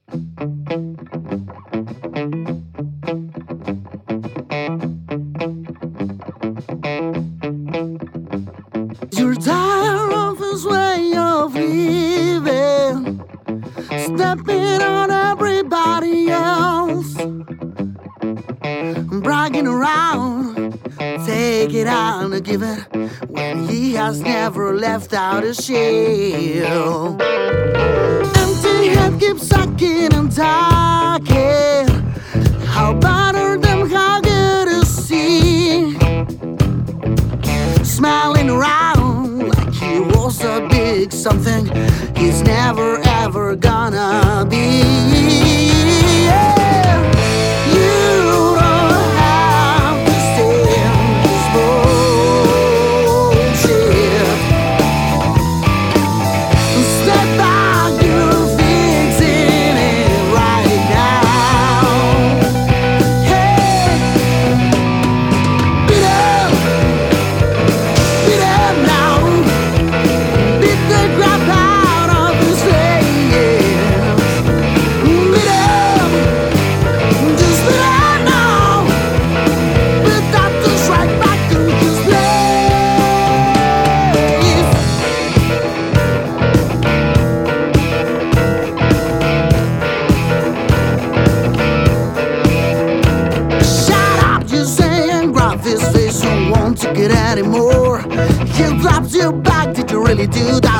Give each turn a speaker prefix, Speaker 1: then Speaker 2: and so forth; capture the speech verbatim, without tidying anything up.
Speaker 1: You're tired of his way of living, stepping on everybody else, bragging around, take it out and give it, when he has never left out a shell. Empty head keeps sucking and talking, how better than how good to see, smiling around like he was a big something he's never ever gonna be. Yeah. You don't have to stand this bullshit. Step back, you're fixing it right now. Hey, beat up, beat up now. Beat the crap out of this thing, yeah. Beat up, just beat up now. Beat that just right back to this place. Shut up, you say, and grab his face. Don't want to get anymore. He drops you back. Did you really do that?